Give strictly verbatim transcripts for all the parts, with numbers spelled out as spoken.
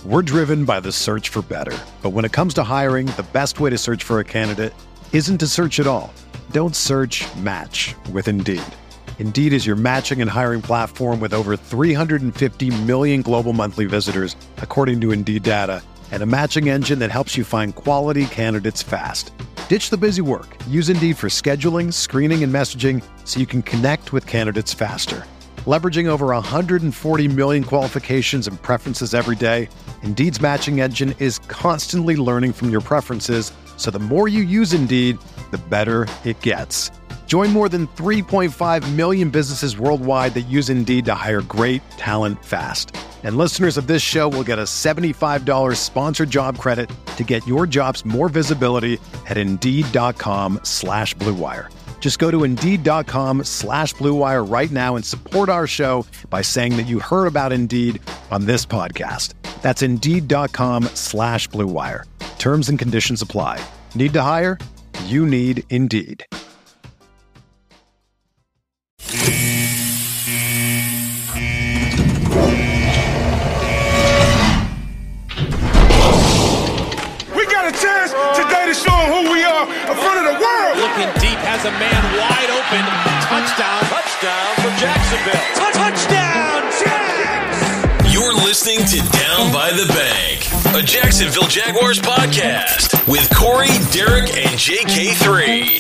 We're driven by the search for better. But when it comes to hiring, the best way to search for a candidate isn't to search at all. Don't search, match with Indeed. Indeed is your matching and hiring platform with over three hundred fifty million global monthly visitors, according to Indeed data, and a matching engine that helps you find quality candidates fast. Ditch the busy work. Use Indeed for scheduling, screening, and messaging so you can connect with candidates faster. Leveraging over one hundred forty million qualifications and preferences every day, Indeed's matching engine is constantly learning from your preferences, so the more you use Indeed, the better it gets. Join more than three point five million businesses worldwide that use Indeed to hire great talent fast. And listeners of this show will get a seventy-five dollars sponsored job credit to get your jobs more visibility at Indeed.com slash Blue Wire. Just go to Indeed.com slash Blue Wire right now and support our show by saying that you heard about Indeed on this podcast. That's Indeed.com slash Blue Wire. Terms and conditions apply. Need to hire? You need Indeed. We got a chance today to show them who we are in front of the world. Looking deep, has a man wide open. Touchdown. Touchdown for Jacksonville. Touchdown, Jags! You're listening to Down by the Bank, a Jacksonville Jaguars podcast with Corey, Derek, and J K three.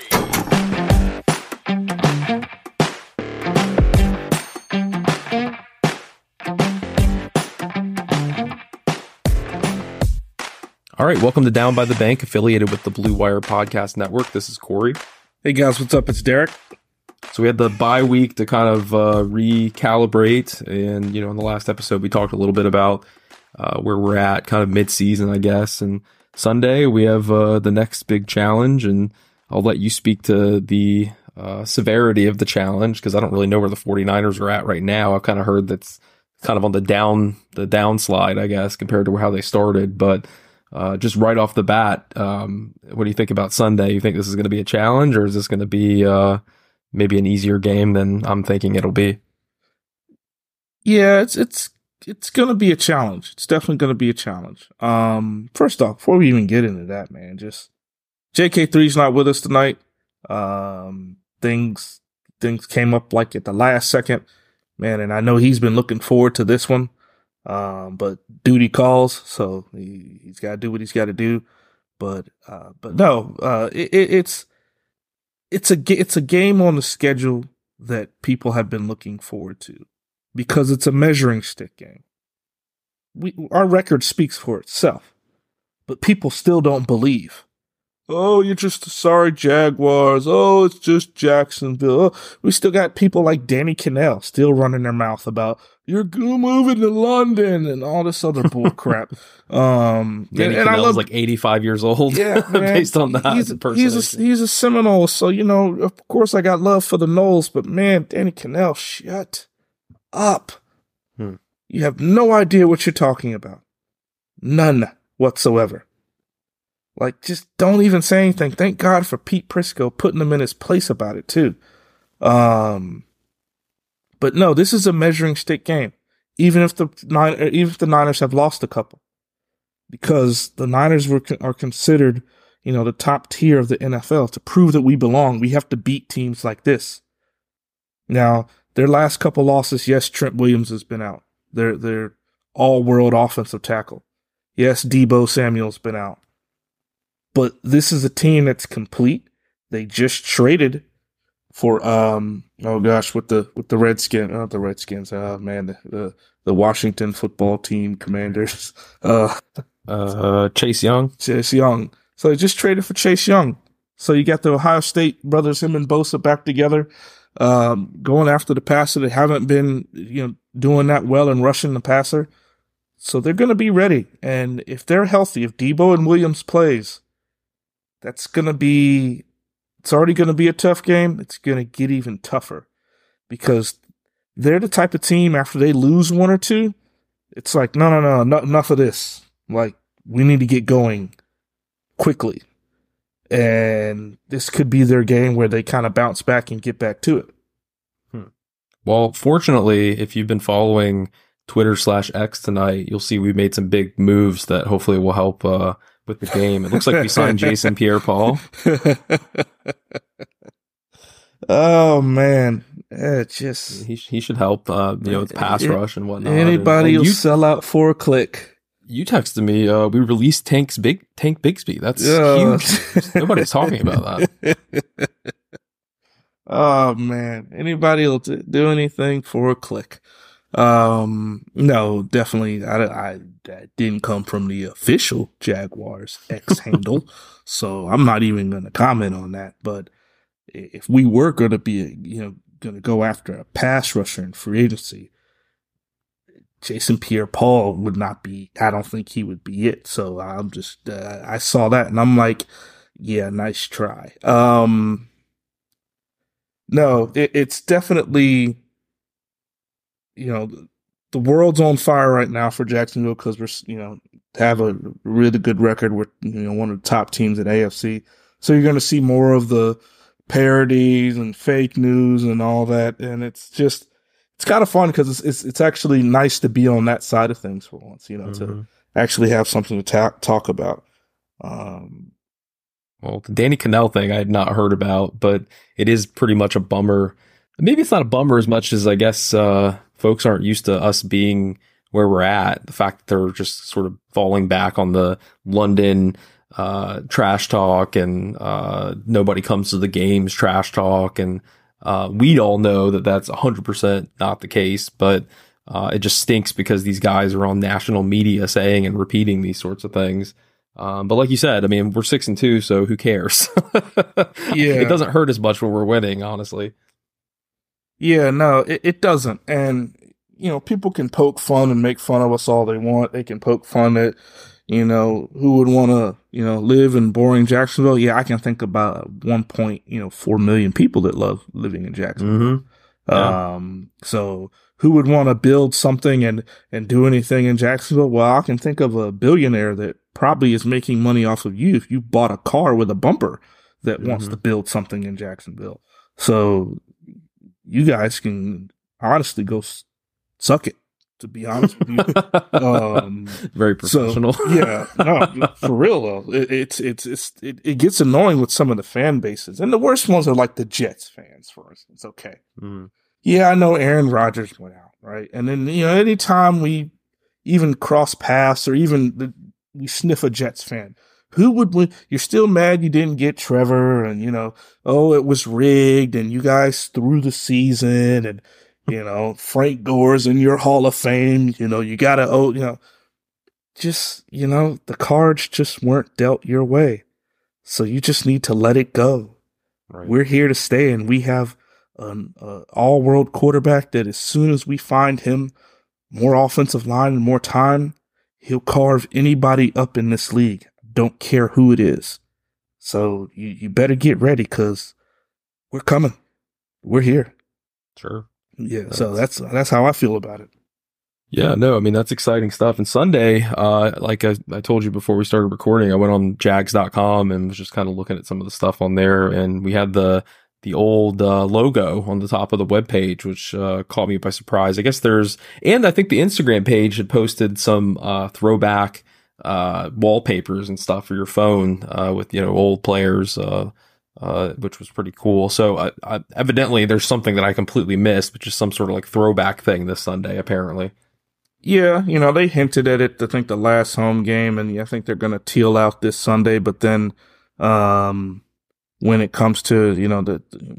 All right, welcome to Down by the Bank, affiliated with the Blue Wire Podcast Network. This is Corey. Hey guys, what's up? It's Derek. So we had the bye week to kind of uh, recalibrate, and you know, in the last episode we talked a little bit about uh, where we're at, kind of mid-season, I guess. And Sunday we have uh, the next big challenge, and I'll let you speak to the uh, severity of the challenge because I don't really know where the 49ers are at right now. I've kind of heard that's kind of on the down the downslide, I guess, compared to how they started, but. Uh, just right off the bat, um, what do you think about Sunday? You think this is going to be a challenge, or is this going to be uh, maybe an easier game than I'm thinking it'll be? Yeah, it's it's it's going to be a challenge. It's definitely going to be a challenge. Um, first off, before we even get into that, man, just J K three's not with us tonight. Um, things things came up like at the last second, man, and I know he's been looking forward to this one. Um, but duty calls, so he, he's got to do what he's got to do. But, uh, but no, uh, it, it, it's, it's a, it's a game on the schedule that people have been looking forward to because it's a measuring stick game. We, our record speaks for itself, but people still don't believe. Oh, you're just a sorry Jaguars. Oh, it's just Jacksonville. Oh, we still got people like Danny Cannell still running their mouth about you're moving to London and all this other bull crap. Um, Danny and, and I love like eighty-five years old. Yeah, man, based on that. He's, he's a he's a Seminole, so you know, of course, I got love for the Noles. But man, Danny Cannell, shut up. Hmm. You have no idea what you're talking about. None whatsoever. Like, just don't even say anything. Thank God for Pete Prisco putting him in his place about it, too. Um, but no, this is a measuring stick game. Even if the nine, even if the Niners have lost a couple, because the Niners were are considered, you know, the top tier of the N F L. To prove that we belong, we have to beat teams like this. Now, their last couple losses, yes, Trent Williams has been out. They're they're all-world offensive tackle. Yes, Deebo Samuel's been out. But this is a team that's complete. They just traded for um oh gosh with the with the Redskins, not the Redskins. Oh man, the the, the Washington football team Commanders. Uh, uh, Chase Young. Chase Young. So they just traded for Chase Young. So you got the Ohio State brothers, him and Bosa, back together, um, going after the passer. They haven't been you know doing that well and rushing the passer. So they're going to be ready. And if they're healthy, if Deebo and Williams plays. That's going to be, it's already going to be a tough game. It's going to get even tougher because they're the type of team after they lose one or two, it's like, no, no, no, no enough of this. Like, we need to get going quickly. And this could be their game where they kind of bounce back and get back to it. Hmm. Well, fortunately, if you've been following Twitter slash X tonight, you'll see we made some big moves that hopefully will help uh, with the game. It looks like we signed Jason Pierre-Paul. Oh man, it just he he should help. Uh, you know, with pass it, rush and whatnot. Anybody and, and will you, sell out for a click. You texted me. Uh, we released Tank's big Tank Bigsby. That's uh, huge. Nobody's talking about that. Oh man, anybody will t- do anything for a click. Um, no, definitely. I, I that didn't come from the official Jaguars X handle, so I'm not even going to comment on that. But if we were going to be, you know, going to go after a pass rusher in free agency, Jason Pierre-Paul would not be. I don't think he would be it. So I'm just. Uh, I saw that and I'm like, yeah, nice try. Um, no, it, it's definitely. You know, the world's on fire right now for Jacksonville because we're, you know, have a really good record. We're, you know, one of the top teams in A F C. So you're going to see more of the parodies and fake news and all that. And it's just, it's kind of fun because it's, it's, it's actually nice to be on that side of things for once, you know, mm-hmm. to actually have something to ta- talk about. Um, well, the Danny Kanell thing I had not heard about, but it is pretty much a bummer. Maybe it's not a bummer as much as I guess uh, folks aren't used to us being where we're at. The fact that they're just sort of falling back on the London uh, trash talk and uh, nobody comes to the games trash talk. And uh, we all know that that's one hundred percent not the case, but uh, it just stinks because these guys are on national media saying and repeating these sorts of things. Um, but like you said, I mean, we're six and two, so who cares? Yeah, it doesn't hurt as much when we're winning, honestly. Yeah, no, it, it doesn't. And, you know, people can poke fun and make fun of us all they want. They can poke fun at, you know, who would want to, you know, live in boring Jacksonville. Yeah, I can think about one point, you know, four million people that love living in Jacksonville. Mm-hmm. Yeah. Um, so who would want to build something and, and do anything in Jacksonville? Well, I can think of a billionaire that probably is making money off of you if you bought a car with a bumper that mm-hmm. wants to build something in Jacksonville. So you guys can honestly go s- suck it, to be honest with you. Um, Very professional. So, yeah, no, for real though. It, it's, it's, it's, it, it gets annoying with some of the fan bases. And the worst ones are like the Jets fans, for instance. Okay. Mm. Yeah, I know Aaron Rodgers went out, right? And then, you know, anytime we even cross paths or even the, we sniff a Jets fan, who would win? You're still mad you didn't get Trevor and, you know, oh, it was rigged and you guys threw the season and, you know, Frank Gore's in your Hall of Fame. You know, you got to, oh, you know, just, you know, the cards just weren't dealt your way. So you just need to let it go. Right. We're here to stay and we have an uh, all-world quarterback that as soon as we find him more offensive line and more time, he'll carve anybody up in this league. Don't care who it is. So you, you better get ready because we're coming. We're here. Sure. Yeah. That's, so that's, that's how I feel about it. Yeah, no, I mean, that's exciting stuff. And Sunday, uh, like I, I told you before we started recording, I went on jags dot com and was just kind of looking at some of the stuff on there. And we had the, the old uh, logo on the top of the webpage, which uh, caught me by surprise. I guess there's, and I think the Instagram page had posted some uh, throwback uh wallpapers and stuff for your phone uh with, you know, old players, uh uh which was pretty cool. So uh, I, evidently there's something that I completely missed, which is some sort of like throwback thing this Sunday apparently. Yeah, you know, they hinted at it, I think the last home game, and I think they're going to teal out this Sunday, but then um when it comes to, you know, the,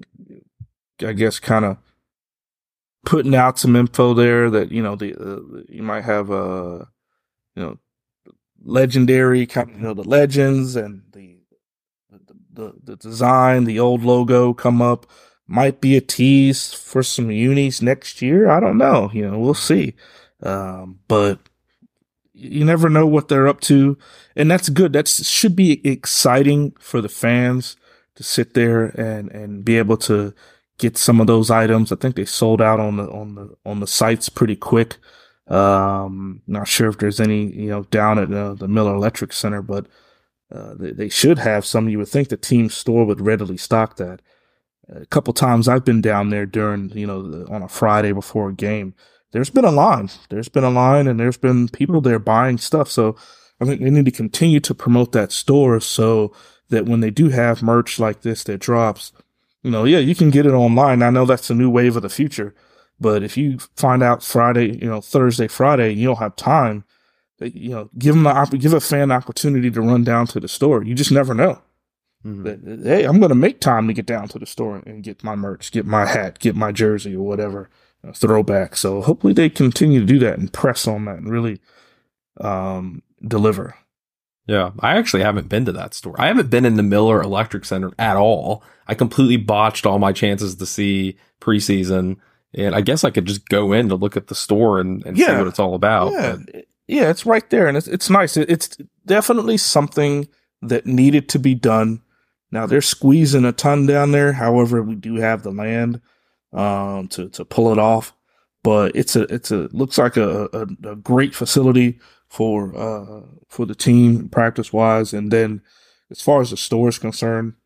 I guess kind of putting out some info there that, you know, the uh, you might have a, you know, legendary kind of, you know, the legends and the, the the the design, the old logo come up. Might be a tease for some unis next year. I don't know. You know, we'll see. Um, but you never know what they're up to, and that's good. That should be exciting for the fans to sit there and and be able to get some of those items. I think they sold out on the on the on the sites pretty quick. Um, not sure if there's any, you know, down at uh, the Miller Electric Center, but uh, they, they should have some. You would think the team store would readily stock that. A couple times I've been down there during, you know, the, on a Friday before a game. there's been a line. There's been a line, and there's been people there buying stuff. So I think they need to continue to promote that store so that when they do have merch like this that drops, you know, yeah, you can get it online. I know that's a new wave of the future, but if you find out Friday, you know, Thursday, Friday, you don't have time, you know, give them the, give a fan the opportunity to run down to the store. You just never know. Mm-hmm. Hey, I'm going to make time to get down to the store and get my merch, get my hat, get my jersey or whatever, uh, throwback. So hopefully they continue to do that and press on that and really um, deliver. Yeah, I actually haven't been to that store. I haven't been in the Miller Electric Center at all. I completely botched all my chances to see preseason, and I guess I could just go in to look at the store and, and yeah. see what it's all about. Yeah, but. yeah, it's right there, and it's it's nice. It, it's definitely something that needed to be done. Now they're squeezing a ton down there. However, we do have the land um, to to pull it off. But it's a it's a looks like a, a, a great facility for uh, for the team practice wise. And then as far as the store is concerned,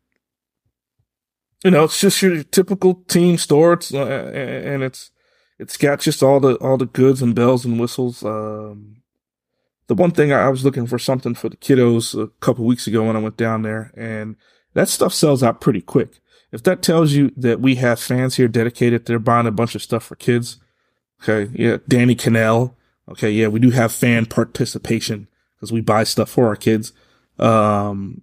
you know, it's just your typical team store. It's, uh, and it's it's got just all the all the goods and bells and whistles. Um, the one thing I, I was looking for something for the kiddos a couple weeks ago when I went down there, and that stuff sells out pretty quick. If that tells you that we have fans here dedicated, they're buying a bunch of stuff for kids. Okay, yeah, Danny Cannell. Okay, yeah, we do have fan participation because we buy stuff for our kids. Um,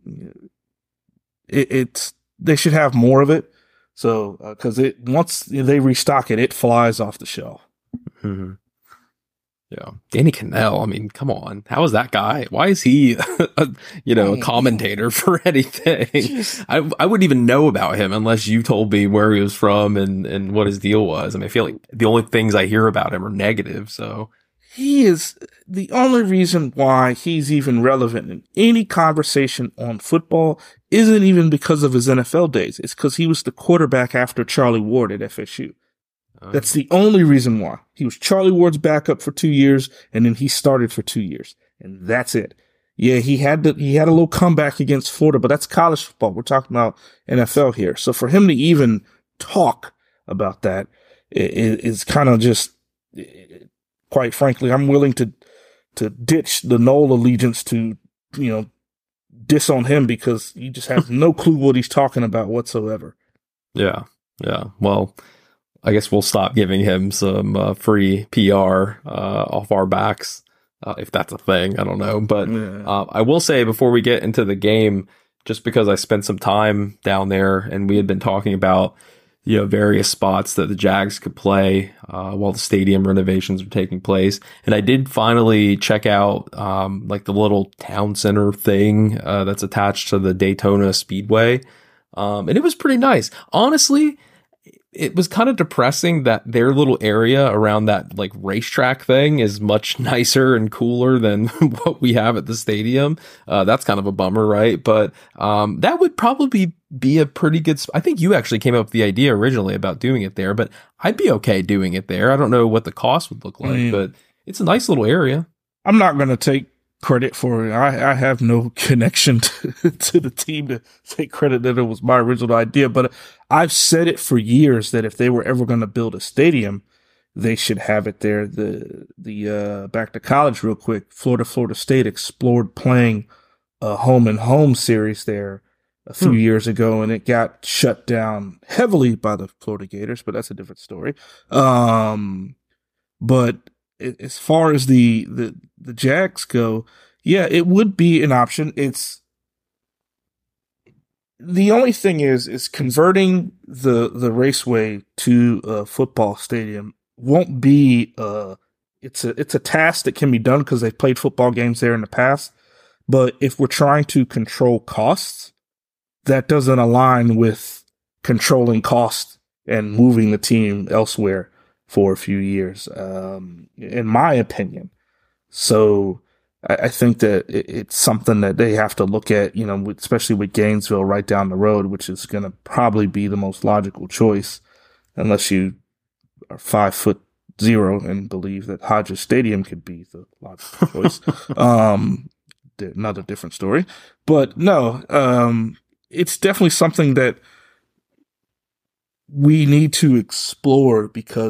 it, it's they should have more of it. So, because uh, it once they restock it, it flies off the shelf. Mm-hmm. Yeah, Danny Cannell. I mean, come on, how is that guy? Why is he, a, you know, a commentator for anything? I I wouldn't even know about him unless you told me where he was from and and what his deal was. I mean, I feel like the only things I hear about him are negative. So he is the only reason why he's even relevant in any conversation on football isn't even because of his N F L days. It's because he was the quarterback after Charlie Ward at F S U. That's the only reason why. He was Charlie Ward's backup for two years, and then he started for two years, and that's it. Yeah, he had to, he had a little comeback against Florida, but that's college football. We're talking about N F L here. So for him to even talk about that is, is kind of just, quite frankly, I'm willing to to ditch the Noel allegiance to, you know, diss on him because he just has no clue what he's talking about whatsoever. Yeah, yeah. Well, I guess we'll stop giving him some uh, free P R uh, off our backs, uh, if that's a thing. I don't know. But yeah. uh, I will say before we get into the game, just because I spent some time down there and we had been talking about, you know, various spots that the Jags could play uh, while the stadium renovations are taking place. And I did finally check out um, like the little town center thing uh, that's attached to the Daytona Speedway. Um, and it was pretty nice. Honestly, it was kind of depressing that their little area around that like racetrack thing is much nicer and cooler than what we have at the stadium. Uh, that's kind of a bummer, right? But um, that would probably be a pretty good sp- I think you actually came up with the idea originally about doing it there, but I'd be okay doing it there. I don't know what the cost would look like, mm. but it's a nice little area. I'm not going to take credit for it. I, I have no connection to, to the team to take credit that it was my original idea, but I've said it for years that if they were ever going to build a stadium, they should have it there. The, the, uh, back to college real quick, Florida, Florida State explored playing a home and home series there a few hmm. years ago, and it got shut down heavily by the Florida Gators, but that's a different story. Um, but as far as the, the, the Jags go, yeah, it would be an option. It's the only thing is, is converting the, the raceway to a football stadium won't be, uh, it's a, it's a task that can be done because they've played football games there in the past. But if we're trying to control costs, that doesn't align with controlling costs and moving the team elsewhere for a few years, um, in my opinion. So I, I think that it, it's something that they have to look at, you know, especially with Gainesville right down the road, which is going to probably be the most logical choice, unless you are five foot zero and believe that Hodges Stadium could be the logical choice. Um, another different story. But no, um, it's definitely something that we need to explore because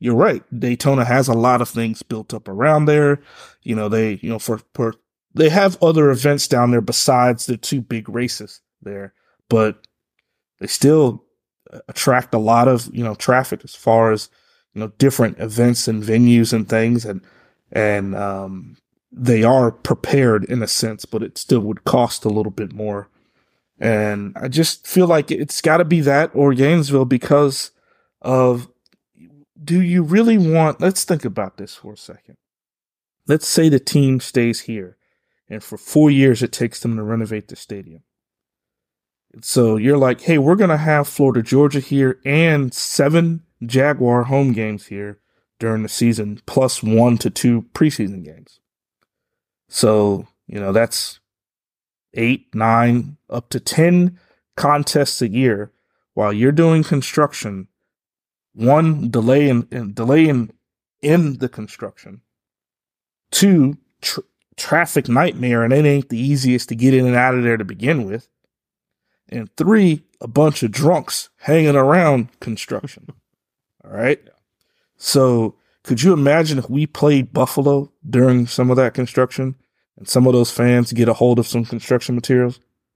you're right. Daytona has a lot of things built up around there. You know, they, you know, for, for, they have other events down there besides the two big races there, but they still attract a lot of, you know, traffic as far as, you know, different events and venues and things. And, and, um, they are prepared in a sense, but it still would cost a little bit more. And I just feel like it's got to be that or Gainesville because of, do you really want, let's think about this for a second. Let's say the team stays here and for four years it takes them to renovate the stadium. So you're like, hey, we're going to have Florida, Georgia here and seven Jaguar home games here during the season, plus one to two preseason games. So, you know, that's eight, nine, up to ten contests a year while you're doing construction. One, delay in, in delay in, in the construction. Two, tr- traffic nightmare, and it ain't the easiest to get in and out of there to begin with. And three, a bunch of drunks hanging around construction. All right. So could you imagine if we played Buffalo during some of that construction and some of those fans get a hold of some construction materials?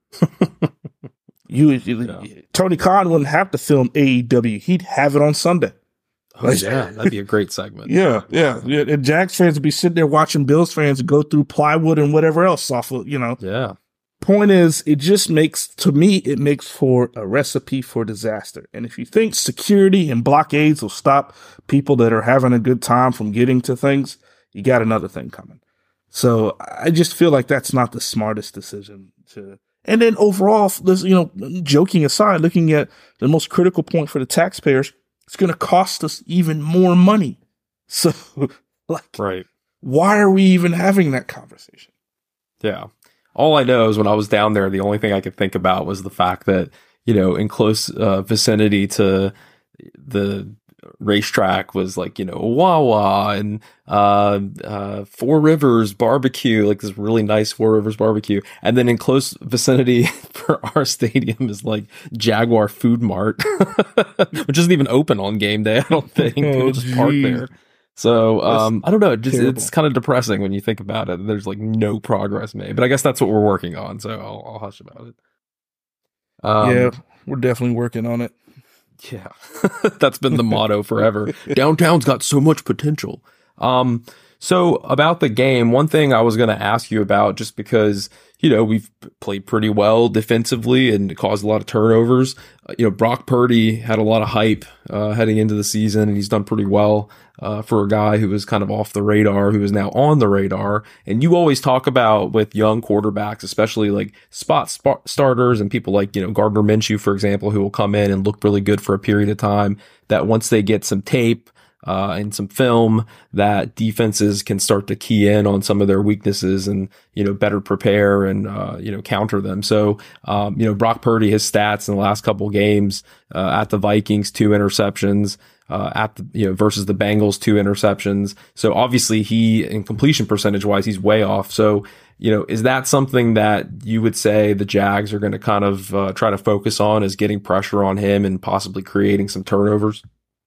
you, you yeah. Tony Khan wouldn't have to film A E W. He'd have it on Sunday. Oh, like, yeah, that'd be a great segment. Yeah, yeah. yeah. And Jags fans would be sitting there watching Bills fans go through plywood and whatever else off of, you know. Yeah. Point is, it just makes, to me, it makes for a recipe for disaster. And if you think security and blockades will stop people that are having a good time from getting to things, you got another thing coming. So I just feel like that's not the smartest decision to. And then overall, you know, joking aside, looking at the most critical point for the taxpayers, it's going to cost us even more money. So, like, right. Why are we even having that conversation? Yeah. All I know is when I was down there, the only thing I could think about was the fact that, you know, in close uh, vicinity to the racetrack was like, you know, Wawa and uh, uh, Four Rivers barbecue, like this really nice Four Rivers barbecue. And then in close vicinity for our stadium is like Jaguar Food Mart, which isn't even open on game day, I don't think. People just park there. So, um, I don't know. It just, it's kind of depressing when you think about it. There's like no progress made, but I guess that's what we're working on. So I'll, I'll hush about it. Um, yeah, we're definitely working on it. Yeah, that's been the motto forever. Downtown's got so much potential. Um, so about the game, one thing I was going to ask you about, just because, you know, we've played pretty well defensively and caused a lot of turnovers. Uh, you know, Brock Purdy had a lot of hype uh, heading into the season, and he's done pretty well uh, for a guy who was kind of off the radar, who is now on the radar. And you always talk about with young quarterbacks, especially like spot sp- starters and people like, you know, Gardner Minshew, for example, who will come in and look really good for a period of time, that once they get some tape, Uh, and some film, that defenses can start to key in on some of their weaknesses and, you know, better prepare and, uh, you know, counter them. So, um, you know, Brock Purdy, his stats in the last couple games, uh, at the Vikings, two interceptions, uh, at the, you know, versus the Bengals, two interceptions. So obviously he, in completion percentage wise, he's way off. So, you know, is that something that you would say the Jags are going to kind of, uh, try to focus on, is getting pressure on him and possibly creating some turnovers?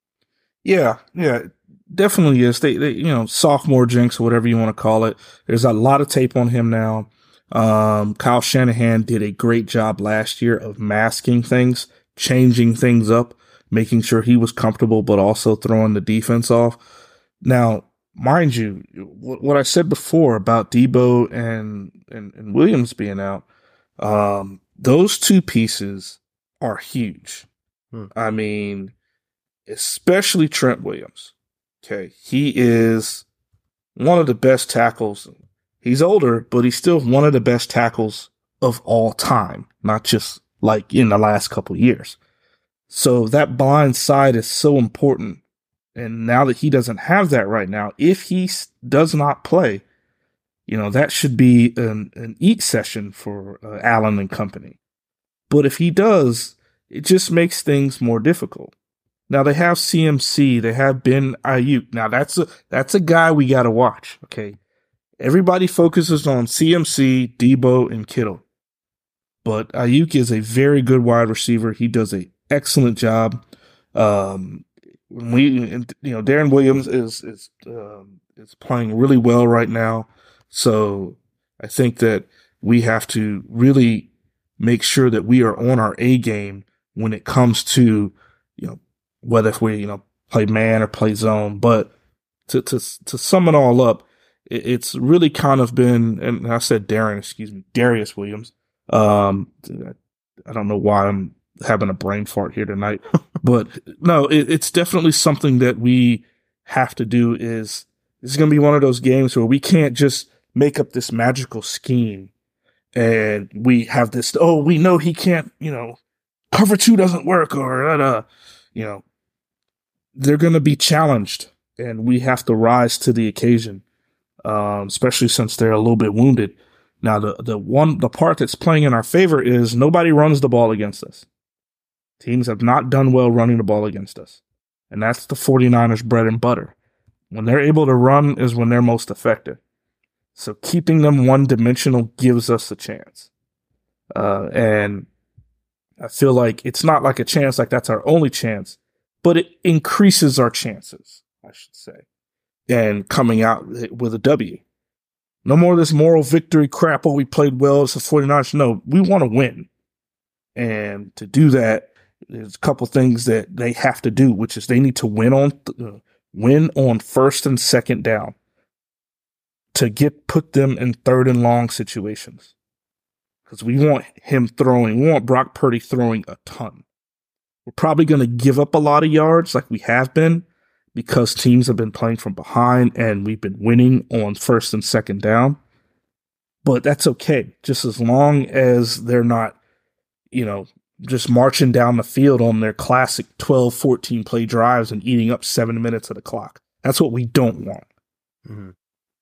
Yeah, yeah, definitely is. They, they, you know, sophomore jinx or whatever you want to call it. There's a lot of tape on him now. Um, Kyle Shanahan did a great job last year of masking things, changing things up, making sure he was comfortable, but also throwing the defense off. Now, mind you, what I said before about Debo and, and, and Williams being out, um, those two pieces are huge. Hmm. I mean, especially Trent Williams. Okay. He is one of the best tackles. He's older, but he's still one of the best tackles of all time, not just like in the last couple of years. So that blind side is so important. And now that he doesn't have that right now, if he does not play, you know, that should be an, an eat session for uh, Allen and company. But if he does, it just makes things more difficult. Now they have C M C, they have Ben Ayuk. Now that's a that's a guy we got to watch. Okay, everybody focuses on C M C, Debo, and Kittle, but Ayuk is a very good wide receiver. He does an excellent job. Um, we, and, you know, Darren Williams is is um, is playing really well right now. So I think that we have to really make sure that we are on our A game when it comes to, you know, whether if we, you know, play man or play zone. But to to to sum it all up, it, it's really kind of been, and I said Darren, excuse me, Darius Williams. Um, I don't know why I'm having a brain fart here tonight, but no, it, it's definitely something that we have to do. Is this is going to be one of those games where we can't just make up this magical scheme and we have this, oh, we know he can't, you know, cover two doesn't work, or, uh, you know, they're going to be challenged and we have to rise to the occasion, um, especially since they're a little bit wounded. Now, the, the one, the part that's playing in our favor is nobody runs the ball against us. Teams have not done well running the ball against us. And that's the 49ers bread and butter. When they're able to run is when they're most effective. So keeping them one-dimensional gives us a chance. Uh, and I feel like it's not like a chance like that's our only chance, but it increases our chances, I should say, and coming out with a W. No more of this moral victory crap, oh, we played well as the 49ers. No, we want to win. And to do that, there's a couple things that they have to do, which is they need to win on uh, win on first and second down to get put them in third and long situations. Because we want him throwing, we want Brock Purdy throwing a ton. We're probably going to give up a lot of yards like we have been because teams have been playing from behind and we've been winning on first and second down. But that's okay, just as long as they're not, you know, just marching down the field on their classic twelve, fourteen play drives and eating up seven minutes of the clock. That's what we don't want. Mm-hmm.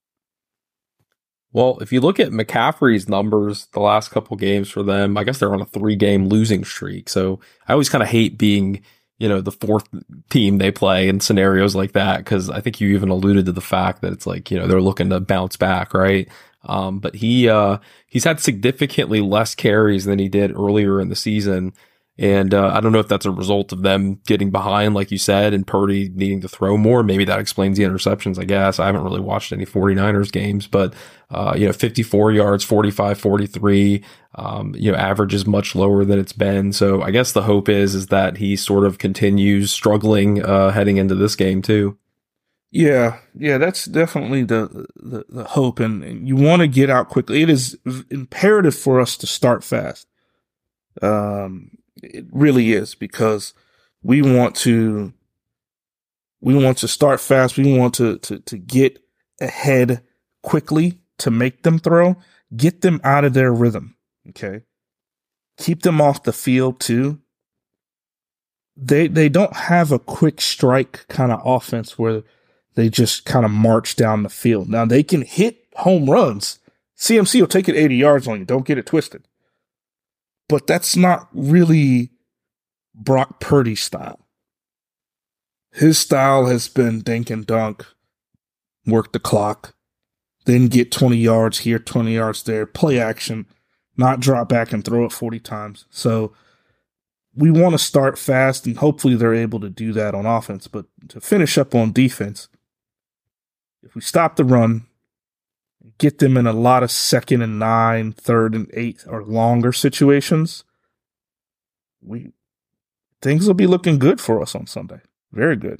Well, if you look at McCaffrey's numbers the last couple games for them, I guess they're on a three-game losing streak. So I always kind of hate being, you know, the fourth team they play in scenarios like that, because I think you even alluded to the fact that it's like, you know, they're looking to bounce back, right? Um, but he, uh, he's had significantly less carries than he did earlier in the season. And, uh, I don't know if that's a result of them getting behind, like you said, and Purdy needing to throw more. Maybe that explains the interceptions, I guess. I haven't really watched any 49ers games, but, uh, you know, fifty-four yards, forty-five, forty-three, um, you know, average is much lower than it's been. So I guess the hope is, is that he sort of continues struggling, uh, heading into this game too. Yeah, yeah, that's definitely the the, the hope, and, and you want to get out quickly. It is imperative for us to start fast. Um, it really is, because we want to we want to start fast. We want to to to get ahead quickly to make them throw, get them out of their rhythm. Okay, keep them off the field too. They they don't have a quick strike kind of offense where they just kind of march down the field. Now, they can hit home runs. C M C will take it eighty yards on you. Don't get it twisted. But that's not really Brock Purdy style. His style has been dink and dunk, work the clock, then get twenty yards here, twenty yards there, play action, not drop back and throw it forty times. So we want to start fast, and hopefully they're able to do that on offense. But to finish up on defense, if we stop the run, get them in a lot of second and nine, third and eight, or longer situations, we things will be looking good for us on Sunday. Very good.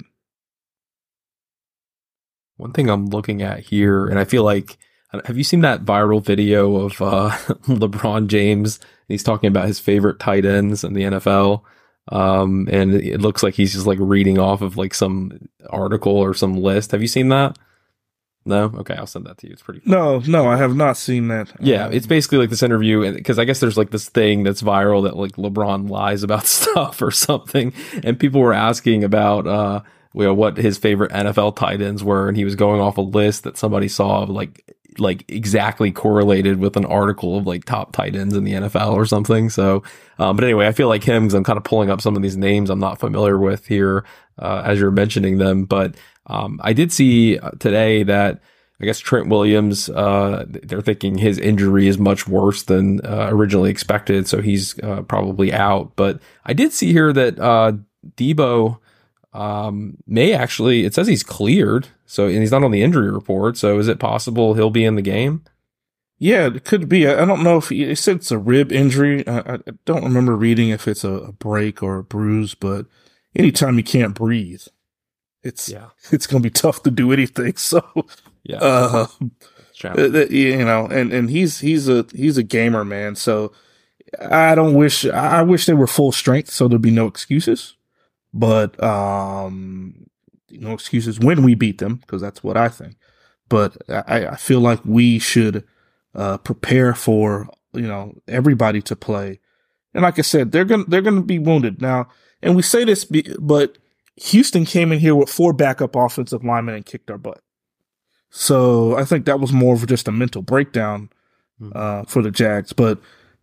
One thing I'm looking at here, and I feel like, have you seen that viral video of uh, LeBron James? He's talking about his favorite tight ends in the N F L. Um, and it looks like he's just like reading off of like some article or some list. Have you seen that? No? Okay, I'll send that to you. It's pretty fun. No, no, I have not seen that. Yeah, it's basically like this interview, because I guess there's like this thing that's viral that like LeBron lies about stuff or something, and people were asking about uh, you know, what his favorite N F L tight ends were, and he was going off a list that somebody saw of like like exactly correlated with an article of like top tight ends in the N F L or something. So, um, but anyway, I feel like him, because I'm kind of pulling up some of these names I'm not familiar with here uh, as you're mentioning them, but Um, I did see today that I guess Trent Williams, uh, they're thinking his injury is much worse than uh, originally expected, so he's uh, probably out. But I did see here that uh, Debo um, may actually, it says he's cleared, so and he's not on the injury report. So is it possible he'll be in the game? Yeah, it could be. I don't know if he, it said it's a rib injury. I, I don't remember reading if it's a, a break or a bruise, but anytime you can't breathe, it's yeah. it's going to be tough to do anything. So, yeah, uh, you know, and, and he's he's a he's a gamer, man. So I don't wish I wish they were full strength, so there'd be no excuses. But um, no excuses when we beat them, because that's what I think. But I, I feel like we should uh, prepare for you know everybody to play. And like I said, they're gonna they're gonna be wounded now. And we say this, be, but Houston came in here with four backup offensive linemen and kicked our butt. So I think that was more of just a mental breakdown uh, for the Jags. But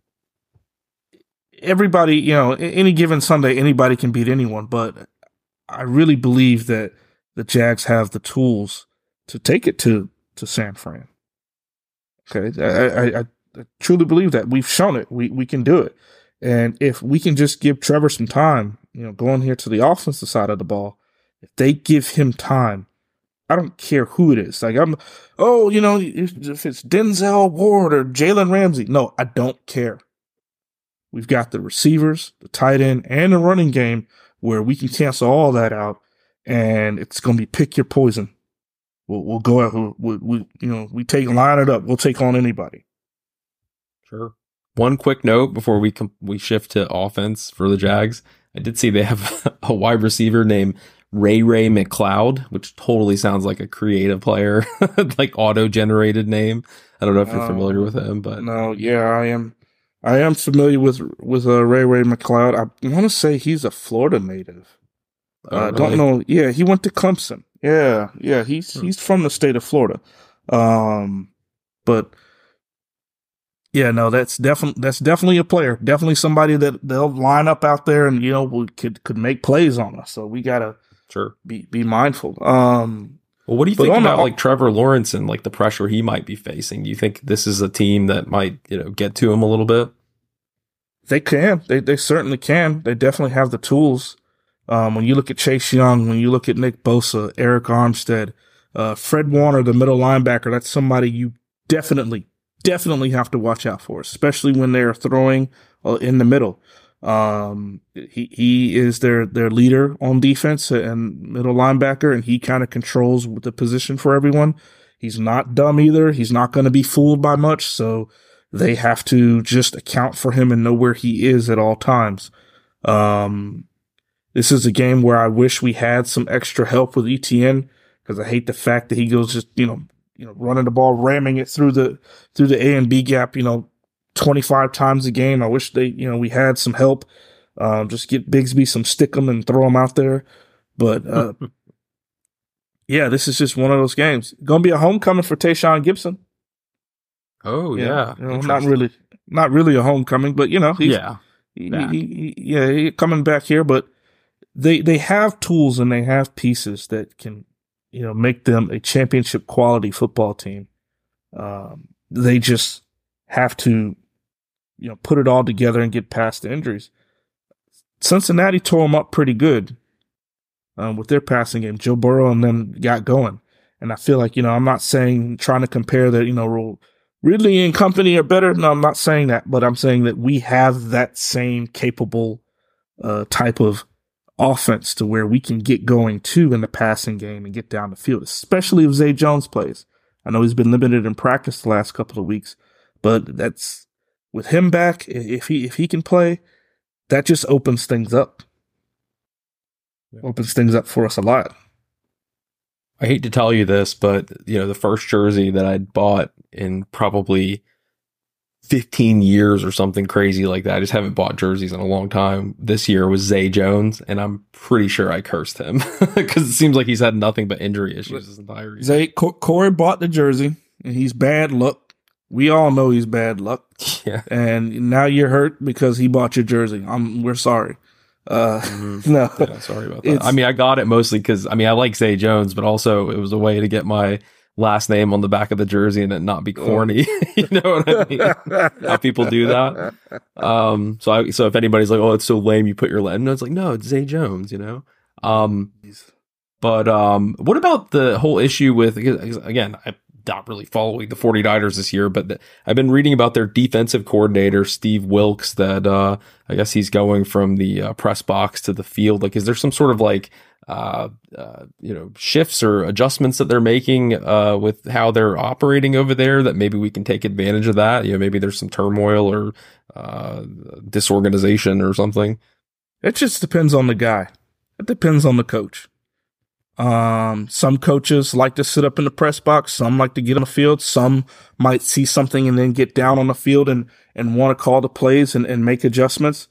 everybody, you know, any given Sunday, anybody can beat anyone. But I really believe that the Jags have the tools to take it to, to San Fran. Okay, I, I, I truly believe that. We've shown it. We we can do it. And if we can just give Trevor some time, you know, going here to the offensive side of the ball, if they give him time, I don't care who it is. Like I'm, oh, you know, if, if it's Denzel Ward or Jalen Ramsey. No, I don't care. We've got the receivers, the tight end, and the running game where we can cancel all that out, and it's going to be pick your poison. We'll, we'll go out. We'll, we, we, you know, we take line it up. We'll take on anybody. Sure. One quick note before we com- we shift to offense for the Jags. I did see they have a wide receiver named Ray Ray McCloud, which totally sounds like a creative player, like auto-generated name. I don't know if you're uh, familiar with him, but no, yeah, I am. I am familiar with with uh, Ray Ray McCloud. I want to say he's a Florida native. I uh, really? don't know. Yeah, he went to Clemson. Yeah, yeah, he's hmm. he's from the state of Florida. Um, but. Yeah, no, that's definitely that's definitely a player. Definitely somebody that they'll line up out there and you know we could could make plays on us. So we gotta sure be be mindful. Um, well, what do you think about the, like Trevor Lawrence and like the pressure he might be facing? Do you think this is a team that might you know get to him a little bit? They can. They they certainly can. They definitely have the tools. Um, when you look at Chase Young, when you look at Nick Bosa, Eric Armstead, uh, Fred Warner, the middle linebacker, that's somebody you definitely. Definitely have to watch out for, especially when they're throwing in the middle. Um, he he is their their leader on defense and middle linebacker, and he kind of controls the position for everyone. He's not dumb either. He's not going to be fooled by much, so they have to just account for him and know where he is at all times. Um, this is a game where I wish we had some extra help with Etienne because I hate the fact that he goes just you know. You know, running the ball, ramming it through the through the A and B gap, you know, twenty-five times a game. I wish they, you know, we had some help. Um, just get Bigsby some stick 'em and throw him out there. But uh, yeah, this is just one of those games. Going to be a homecoming for Tayshaun Gibson. Oh yeah, yeah. You know, not really, not really a homecoming, but you know, he's, yeah, he, he, he, yeah, he coming back here. But they they have tools and they have pieces that can. You know, make them a championship quality football team. Um, they just have to, you know, put it all together and get past the injuries. Cincinnati tore them up pretty good um, with their passing game. Joe Burrow and them got going. And I feel like, you know, I'm not saying, trying to compare that, you know, Ridley and company are better. No, I'm not saying that, but I'm saying that we have that same capable uh, type of offense to where we can get going too in the passing game and get down the field, especially if Zay Jones plays. I know he's been limited in practice the last couple of weeks, but that's with him back. If he if he can play, that just opens things up. Opens things up for us a lot. I hate to tell you this, but you know the first jersey that I'd bought in probably fifteen years or something crazy like that. I just haven't bought jerseys in a long time. This year was Zay Jones, and I'm pretty sure I cursed him because it seems like he's had nothing but injury issues his entire year. Zay, Co- Corey bought the jersey, and he's bad luck. We all know he's bad luck. Yeah. And now you're hurt because he bought your jersey. I'm, we're sorry. Uh, mm-hmm. No. Yeah, sorry about that. I mean, I got it mostly because, I mean, I like Zay Jones, but also it was a way to get my last name on the back of the jersey and it not be corny. You know what I mean? How people do that. Um, so I, so if anybody's like, oh, it's so lame, you put your, la-. no, it's like, no, it's Zay Jones, you know? Um, but um, what about the whole issue with, again, I'm not really following the 49ers this year, but the, I've been reading about their defensive coordinator, Steve Wilks, that uh, I guess he's going from the uh, press box to the field. Like, is there some sort of like, uh, uh, you know, shifts or adjustments that they're making uh, with how they're operating over there that maybe we can take advantage of that? You know, maybe there's some turmoil or uh, disorganization or something. It just depends on the guy. It depends on the coach. Um, some coaches like to sit up in the press box. Some like to get on the field. Some might see something and then get down on the field and, and want to call the plays and, and make adjustments.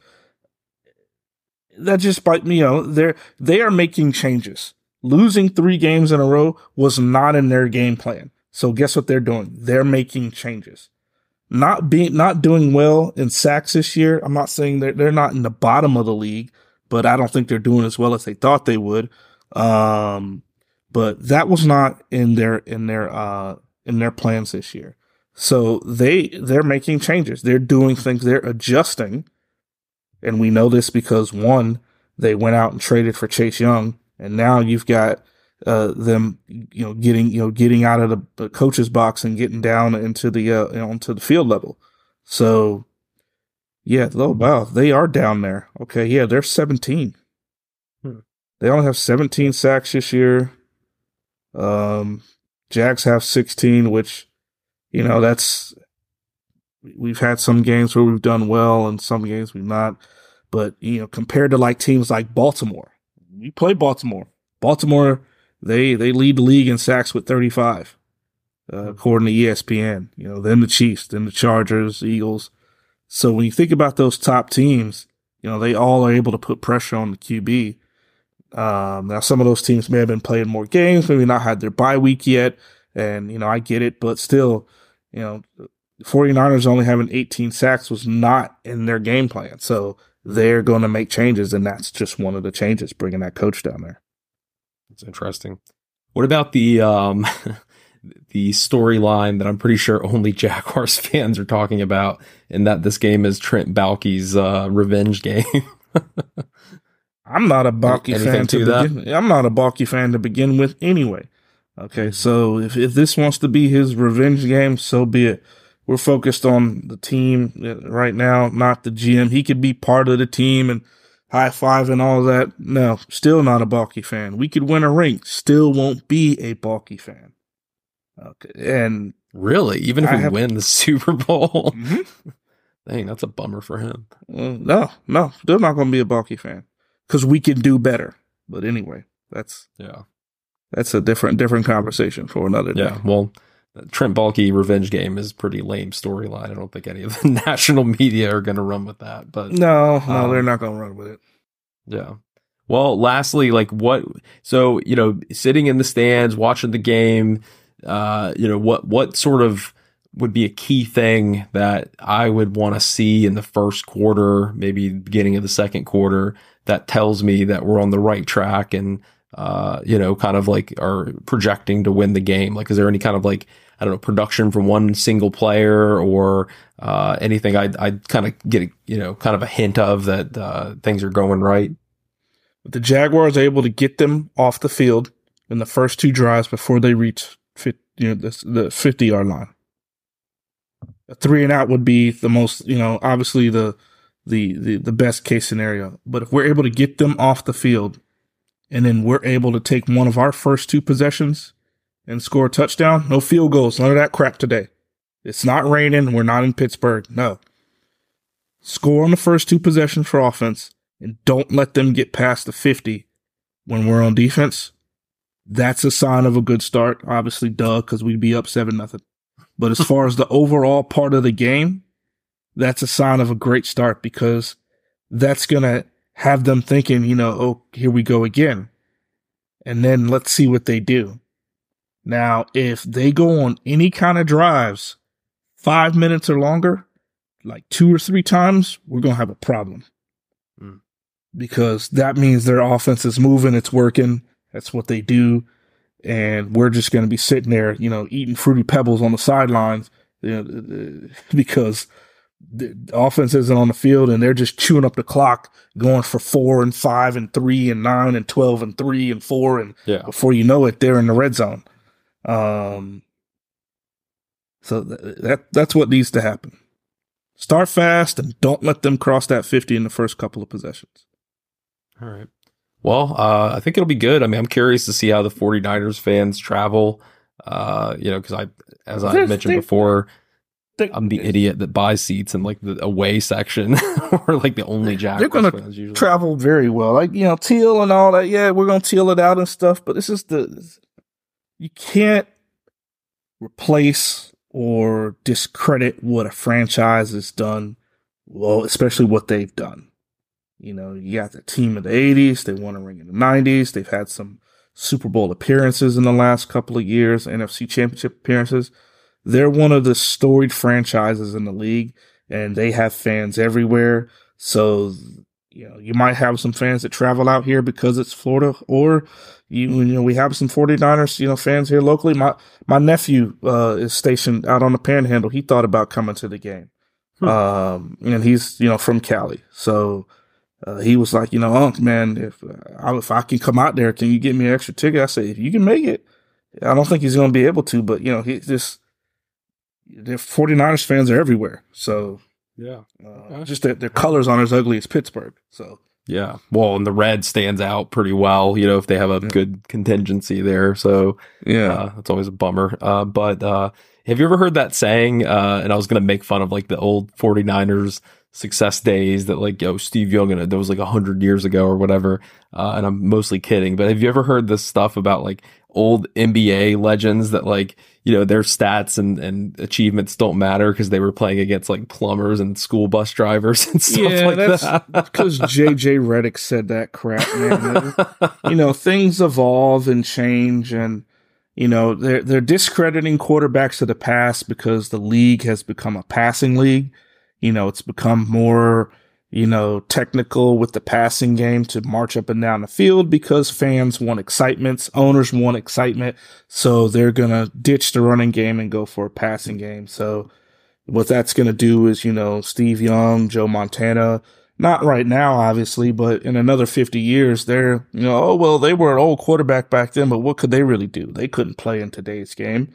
That just bite me, you know, they're, they are making changes. Losing three games in a row was not in their game plan. So guess what they're doing? They're making changes. Not being, not doing well in sacks this year. I'm not saying they're, they're not in the bottom of the league, but I don't think they're doing as well as they thought they would. Um, but that was not in their, in their, uh, in their plans this year. So they, they're making changes. They're doing things. They're adjusting. And we know this because, one, they went out and traded for Chase Young, and now you've got uh, them, you know, getting you know getting out of the, the coach's box and getting down into the uh, you know, onto the field level. So, yeah, oh, wow, they are down there. Okay, yeah, they're seventeen. Hmm. They only have seventeen sacks this year. Um, Jags have sixteen, which, you know, that's. We've had some games where we've done well and some games we've not. But, you know, compared to like teams like Baltimore, we play Baltimore. Baltimore, they they lead the league in sacks with thirty-five, uh, according to E S P N. You know, then the Chiefs, then the Chargers, Eagles. So when you think about those top teams, you know, they all are able to put pressure on the Q B. Um, now, some of those teams may have been playing more games, maybe not had their bye week yet. And, you know, I get it. But still, you know, the 49ers only having eighteen sacks was not in their game plan. So they're going to make changes, and that's just one of the changes, bringing that coach down there. That's interesting. What about the um, the storyline that I'm pretty sure only Jaguars fans are talking about, and that this game is Trent Baalke's uh, revenge game? I'm not a Baalke Anything fan to, to that? begin. I'm not a Baalke fan to begin with, anyway. Okay, so if if this wants to be his revenge game, so be it. We're focused on the team right now, not the G M. He could be part of the team and high five and all that. No, still not a Baalke fan. We could win a ring, still won't be a Baalke fan. Okay, and really, even if I we have, win the Super Bowl, mm-hmm. dang, that's a bummer for him. Uh, no, no, still not going to be a Baalke fan because we can do better. But anyway, that's yeah, that's a different different conversation for another day. Yeah, well. Trent Baalke revenge game is pretty lame storyline. I don't think any of the national media are going to run with that. But no, no, um, they're not going to run with it. Yeah. Well, lastly, like what? So you know, sitting in the stands watching the game, uh, you know, what what sort of would be a key thing that I would want to see in the first quarter, maybe beginning of the second quarter, that tells me that we're on the right track and uh, you know, kind of like are projecting to win the game. Like, is there any kind of like, I don't know, production from one single player or uh, anything I'd, I'd kind of get, a, you know, kind of a hint of that uh, things are going right? The Jaguars are able to get them off the field in the first two drives before they reach fit, you know, the, the fifty-yard line. A three and out would be the most, you know, obviously the, the, the, the best case scenario. But if we're able to get them off the field and then we're able to take one of our first two possessions and score a touchdown, no field goals, none of that crap today. It's not raining. We're not in Pittsburgh. No. Score on the first two possessions for offense and don't let them get past the fifty when we're on defense. That's a sign of a good start. Obviously, duh, because we'd be up seven nothing. But as far as the overall part of the game, that's a sign of a great start because that's going to have them thinking, you know, oh, here we go again. And then let's see what they do. Now, if they go on any kind of drives, five minutes or longer, like two or three times, we're going to have a problem. Mm. Because that means their offense is moving, it's working. That's what they do. And we're just going to be sitting there, you know, eating Fruity Pebbles on the sidelines, you know, because the offense isn't on the field and they're just chewing up the clock, going for four and five and three and nine and twelve and three and four. And yeah. before you know it, they're in the red zone. Um, so th- that that's what needs to happen. Start fast and don't let them cross that fifty in the first couple of possessions. All right. Well, uh, I think it'll be good. I mean, I'm curious to see how the 49ers fans travel, uh, you know, because I, as I There's, mentioned they, before, they, I'm the idiot that buys seats in like the away section or like the only Jaguars they're going fans to usually. travel very well. Like, you know, teal and all that. Yeah, we're going to teal it out and stuff, but this is the, you can't replace or discredit what a franchise has done. Well, especially what they've done. You know, you got the team of the eighties. They won a ring in the nineties. They've had some Super Bowl appearances in the last couple of years, N F C Championship appearances. They're one of the storied franchises in the league, and they have fans everywhere. So, you know, you might have some fans that travel out here because it's Florida, or, you, you know, we have some 49ers, you know, fans here locally. My, my nephew uh, is stationed out on the Panhandle. He thought about coming to the game. Hmm. Um, and he's, you know, from Cali. So, Uh, he was like, you know, Unc, man, if uh, if I can come out there, can you get me an extra ticket? I said, if you can make it. I don't think he's going to be able to, but, you know, he just, the 49ers fans are everywhere. So, yeah, uh, just that their colors aren't as ugly as Pittsburgh. So, yeah. Well, and the red stands out pretty well, you know, if they have a yeah. good contingency there. So, yeah, uh, that's always a bummer. Uh, but uh, have you ever heard that saying? Uh, and I was going to make fun of like the old 49ers success days that like, yo, Steve Young, and that was like a hundred years ago or whatever. Uh, and I'm mostly kidding, but have you ever heard this stuff about like old N B A legends that like, you know, their stats and, and achievements don't matter because they were playing against like plumbers and school bus drivers and stuff yeah, like that's that? Because J J Redick said that crap, man. You know, things evolve and change, and, you know, they're, they're discrediting quarterbacks of the past because the league has become a passing league. You know, it's become more, you know, technical with the passing game to march up and down the field because fans want excitement, owners want excitement, so they're going to ditch the running game and go for a passing game. So what that's going to do is, you know, Steve Young, Joe Montana, not right now, obviously, but in another fifty years, they're, you know, oh, well, they were an old quarterback back then, but what could they really do? They couldn't play in today's game.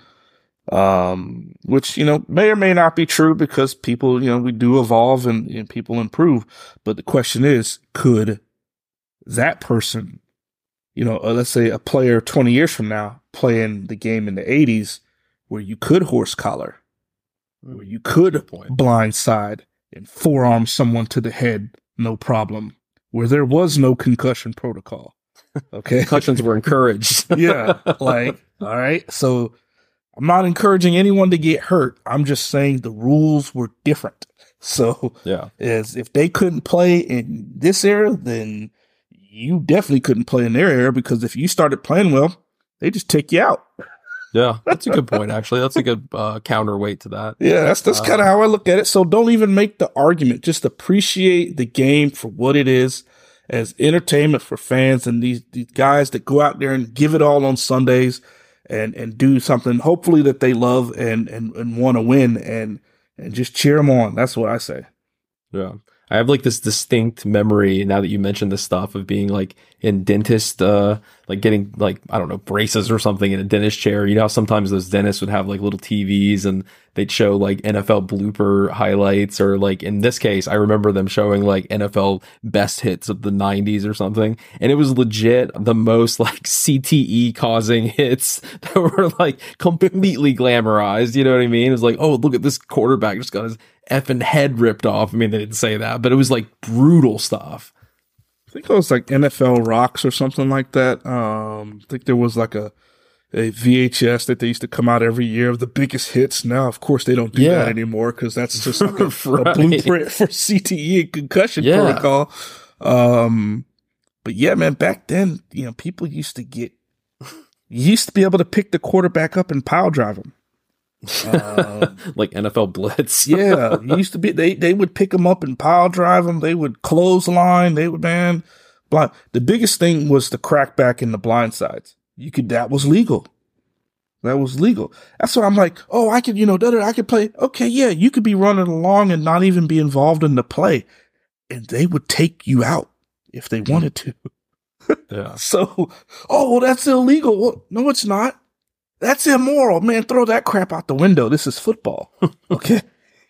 Um, which, you know, may or may not be true because people, you know, we do evolve and, and people improve. But the question is, could that person, you know, uh, let's say a player twenty years from now playing the game in the eighties where you could horse collar, where you could blindside and forearm someone to the head, no problem, where there was no concussion protocol. Okay. Concussions were encouraged. Yeah. Like, all right. So, I'm not encouraging anyone to get hurt. I'm just saying the rules were different. So, yeah, as if they couldn't play in this era, then you definitely couldn't play in their era, because if you started playing well, they just take you out. Yeah, that's a good point, actually. That's a good uh, counterweight to that. Yeah, that's that's uh, kind of how I look at it. So don't even make the argument. Just appreciate the game for what it is, as entertainment for fans and these, these guys that go out there and give it all on Sundays. And, and do something hopefully that they love and, and, and want to win, and, and just cheer them on. That's what I say. Yeah. I have like this distinct memory now that you mentioned this stuff of being like in dentist, uh, like getting like, I don't know, braces or something in a dentist chair. You know how sometimes those dentists would have like little T Vs and they'd show like N F L blooper highlights, or like in this case, I remember them showing like N F L best hits of the nineties or something. And it was legit the most like C T E causing hits that were like completely glamorized. You know what I mean? It was like, oh, look at this quarterback just got his effing head ripped off. I mean, they didn't say that, but it was like brutal stuff. I think it was like N F L Rocks or something like that. Um, I think there was like a, a V H S that they used to come out every year of the biggest hits. Now, of course, they don't do yeah. that anymore because that's just like a, right. a blueprint for C T E and concussion yeah. protocol. Um, but yeah, man, back then, you know, people used to get, used to be able to pick the quarterback up and pile drive him. Um, like N F L blitz. Yeah, it used to be they they would pick them up and pile drive them. They would clothesline. They would man blind. The biggest thing was the crackback and the blind sides. You could that was legal. That was legal. That's why I'm like, oh, I could, you know, I could play. Okay, yeah, you could be running along and not even be involved in the play, and they would take you out if they wanted to. Yeah. So, oh, well, that's illegal. Well, no, it's not. That's immoral, man. Throw that crap out the window. This is football. Okay.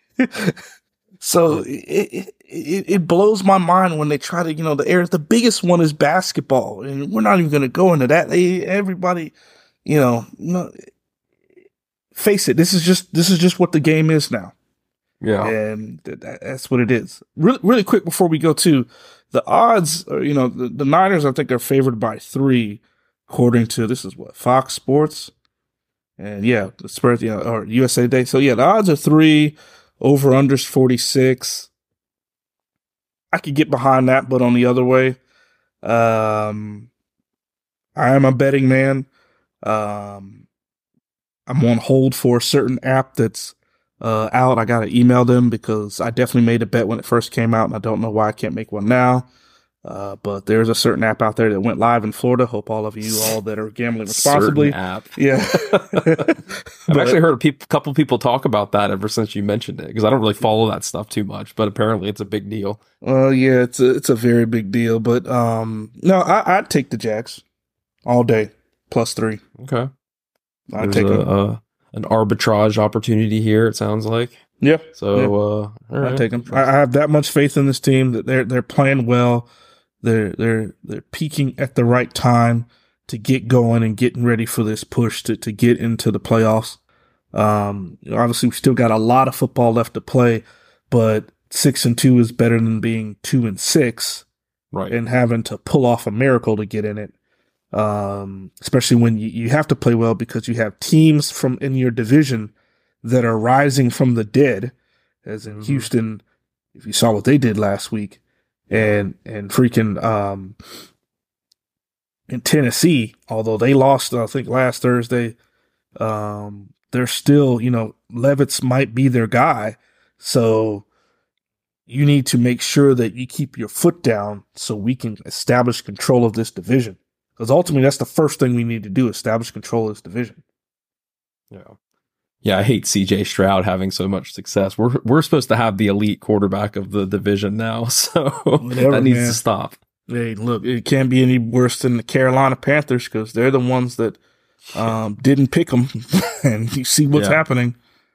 So it, it it it blows my mind when they try to, you know, the air. The biggest one is basketball, and we're not even going to go into that. They everybody. You know, no, face it. This is just this is just what the game is now. Yeah, and th- that's what it is. Really, really quick before we go to the odds. Are, you know, the, the Niners, I think, are favored by three, according to this is what Fox Sports, and yeah, the Spurs, yeah, or U S A Today. So yeah, the odds are three. Over unders forty six. I could get behind that, but on the other way, um, I am a betting man. Um, I'm on hold for a certain app that's uh, out. I got to email them because I definitely made a bet when it first came out, and I don't know why I can't make one now. Uh, but there's a certain app out there that went live in Florida. Hope all of you all that are gambling responsibly. Certain app. Yeah. I've actually heard a pe- couple people talk about that ever since you mentioned it, because I don't really follow that stuff too much, but apparently it's a big deal. Well, uh, yeah, it's a, it's a very big deal. But um, no, I, I'd take the Jags all day. Plus three. Okay. I'd There's take a, them. uh, an arbitrage opportunity here, it sounds like. Yeah. So, yeah. uh, all right. I'd take them. I, I have that much faith in this team that they're they're playing well. They're they're they're peaking at the right time to get going and getting ready for this push to, to get into the playoffs. Um, obviously, we've still got a lot of football left to play, but six and two is better than being two and six, right? And having to pull off a miracle to get in it. Um, especially when you, you have to play well because you have teams from in your division that are rising from the dead, as in mm-hmm. Houston, if you saw what they did last week, and, and freaking, um, in Tennessee, although they lost, I think last Thursday, um, they're still, you know, Levis might be their guy. So you need to make sure that you keep your foot down so we can establish control of this division. Because ultimately, that's the first thing we need to do, establish control of this division. Yeah. Yeah, I hate C J Stroud having so much success. We're we're supposed to have the elite quarterback of the division now, so Whatever, that needs man. to stop. Hey, look, it can't be any worse than the Carolina Panthers because they're the ones that um, didn't pick them, and you see what's yeah. happening.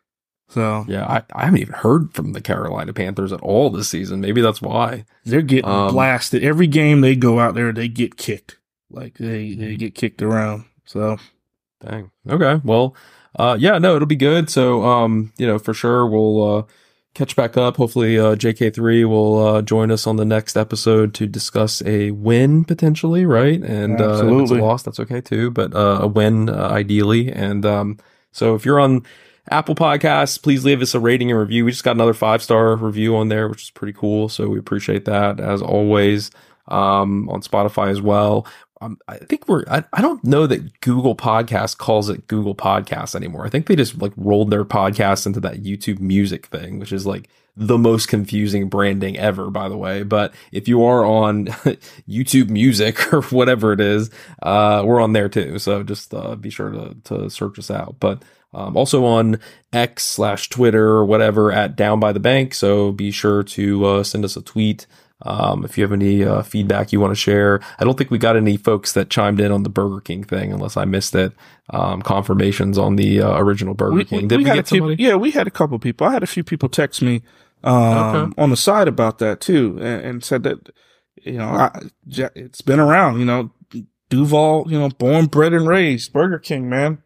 So yeah, I, I haven't even heard from the Carolina Panthers at all this season. Maybe that's why. They're getting um, blasted. Every game they go out there, they get kicked. Like they, they get kicked around. So dang. Okay. Well, uh, yeah, no, it'll be good. So, um, you know, for sure we'll uh, catch back up. Hopefully, uh, J K three will uh, join us on the next episode to discuss a win potentially, right? And uh, if it's a loss, that's okay too. But uh, a win uh, ideally. And um, so if you're on Apple Podcasts, please leave us a rating and review. We just got another five star review on there, which is pretty cool. So we appreciate that as always. Um, on Spotify as well. Um, I think we're, I, I don't know that Google Podcast calls it Google Podcasts anymore. I think they just like rolled their podcast into that YouTube Music thing, which is like the most confusing branding ever, by the way. But if you are on YouTube Music or whatever it is, uh, we're on there too. So just, uh, be sure to, to search us out. But, um, also on X slash Twitter or whatever at Down by the Bank. So be sure to, uh, send us a tweet. Um, if you have any uh, feedback you want to share. I don't think we got any folks that chimed in on the Burger King thing, unless I missed it. Um, confirmations on the uh, original Burger we, King. Did we, we get somebody? Few, yeah, we had a couple people. I had a few people text me um, okay. on the side about that too, and, and said that you know I, it's been around. You know, Duval, you know, born, bred, and raised Burger King, man.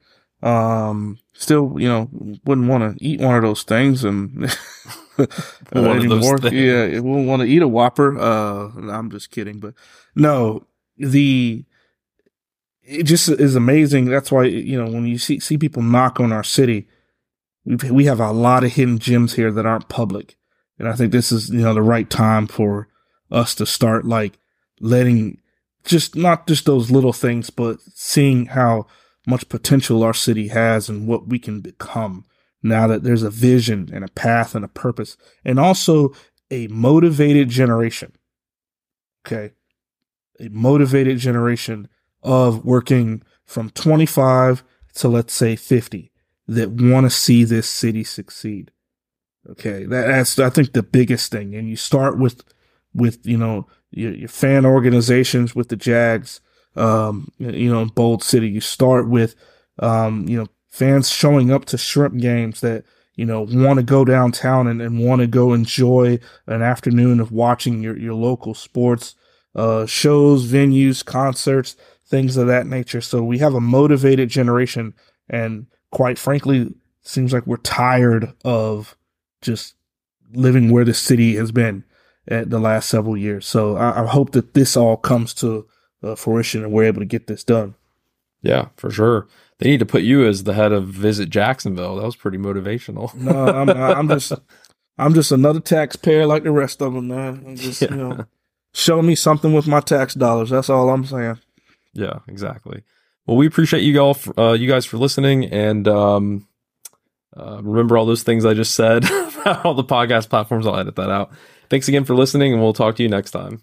Um, still, you know, wouldn't want to eat one of those things and. Uh, anymore. Yeah, it won't want to eat a Whopper. Uh, I'm just kidding, but no, the it just is amazing. That's why you know when you see see people knock on our city, we we have a lot of hidden gems here that aren't public, and I think this is you know the right time for us to start like letting just not just those little things, but seeing how much potential our city has and what we can become. Now that there's a vision and a path and a purpose and also a motivated generation. Okay. A motivated generation of working from twenty-five to, let's say, fifty that want to see this city succeed. Okay, that, that's, I think, the biggest thing. And you start with, with you know, your, your fan organizations with the Jags, um, you know, in Bold City. You start with, um, you know, fans showing up to Shrimp games that, you know, want to go downtown and, and want to go enjoy an afternoon of watching your, your local sports, uh, shows, venues, concerts, things of that nature. So we have a motivated generation, and quite frankly, seems like we're tired of just living where the city has been at the last several years. So I, I hope that this all comes to uh, fruition and we're able to get this done. Yeah, for sure. They need to put you as the head of Visit Jacksonville. That was pretty motivational. No, I'm, I'm just, I'm just another taxpayer like the rest of them, man. I'm just, yeah. you know, show me something with my tax dollars. That's all I'm saying. Yeah, exactly. Well, we appreciate you all, for, uh, you guys for listening, and um, uh, remember all those things I just said. All the podcast platforms, I'll edit that out. Thanks again for listening, and we'll talk to you next time.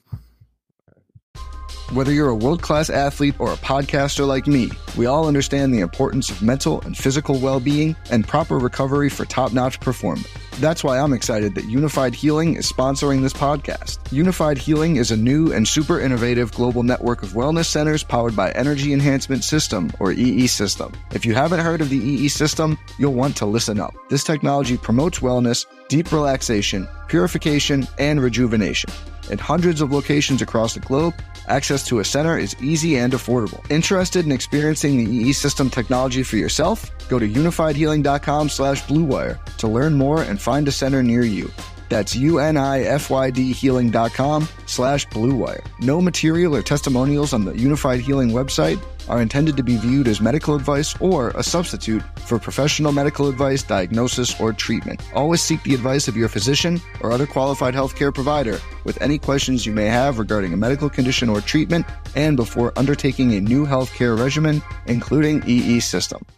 Whether you're a world-class athlete or a podcaster like me, we all understand the importance of mental and physical well-being and proper recovery for top-notch performance. That's why I'm excited that Unified Healing is sponsoring this podcast. Unified Healing is a new and super innovative global network of wellness centers powered by Energy Enhancement System, or E E System. If you haven't heard of the E E System, you'll want to listen up. This technology promotes wellness, deep relaxation, purification, and rejuvenation. In hundreds of locations across the globe, access to a center is easy and affordable. Interested in experiencing the E E System technology for yourself? Go to unifiedhealing.com slash bluewire to learn more and find a center near you. That's U-N-I-F-Y-D healing.com slash bluewire. No material or testimonials on the Unified Healing website are intended to be viewed as medical advice or a substitute for professional medical advice, diagnosis, or treatment. Always seek the advice of your physician or other qualified healthcare provider with any questions you may have regarding a medical condition or treatment, and before undertaking a new healthcare regimen, including E E System.